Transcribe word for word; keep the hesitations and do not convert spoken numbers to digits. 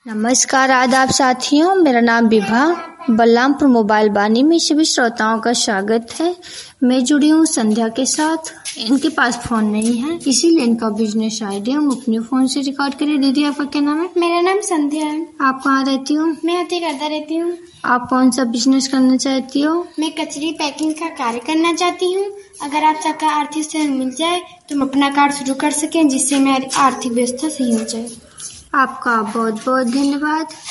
नमस्कार आदाब साथियों, मेरा नाम विभा बलरामपुर मोबाइल बानी में सभी श्रोताओं का स्वागत है। मैं जुड़ी हूँ संध्या के साथ। इनके पास फोन नहीं है, इसीलिए इनका बिजनेस आइडिया हम अपने फोन से रिकॉर्ड करें। दीदी आपका क्या नाम है? मेरा नाम संध्या है। आप कहाँ रहती हो? मैं हथीगढ़ रहती हूँ। आप कौन सा बिजनेस करना चाहती हो? मैं कचरी पैकिंग का कार्य करना चाहती हूँ। अगर आप सबका आर्थिक सहयोग मिल जाए तो हम अपना कार्य शुरू कर सकें, जिससे हमारी आर्थिक व्यवस्था सही हो जाए। आपका बहुत बहुत धन्यवाद।